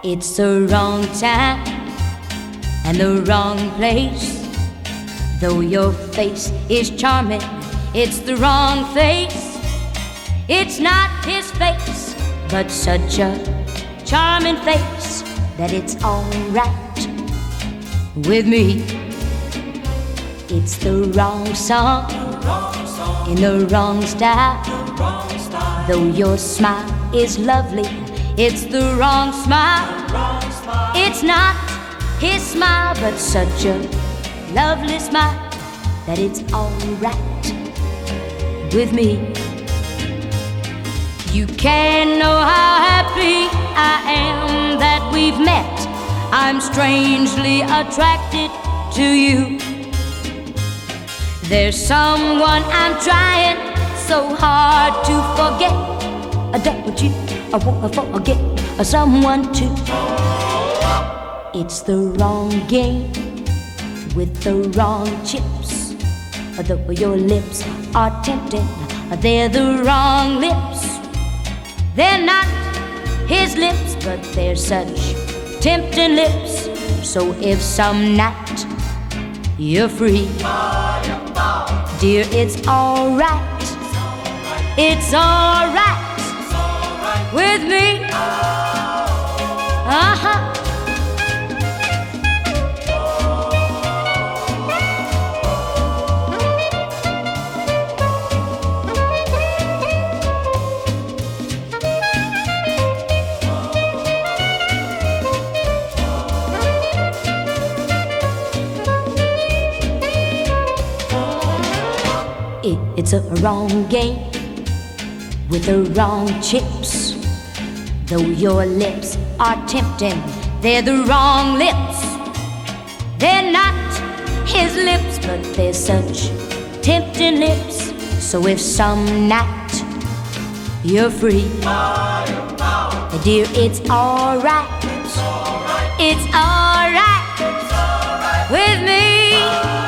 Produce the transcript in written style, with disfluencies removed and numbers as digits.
It's the wrong time and the wrong place. Though your face is charming, it's the wrong face. It's not his face, but such a charming face that it's alright with me. It's the wrong song in the wrong style. Though your smile is lovely, it's the wrong smile. It's not his smile, but such a lovely smile that it's alright with me. You can't know how happy I am that we've met. I'm strangely attracted to you. There's someone I'm trying so hard to forget. Don't you wanna forget someone too? It's the wrong game with the wrong chips. Though your lips are tempting, they're the wrong lips. They're not his lips, but they're such tempting lips. So if some night you're free, dear, it's alright. It's alright with me. Uh-huh. It's a wrong game with the wrong chips. Though your lips are tempting, they're the wrong lips. They're not his lips, but they're such tempting lips. So if some night you're free, dear, it's alright. It's alright with me.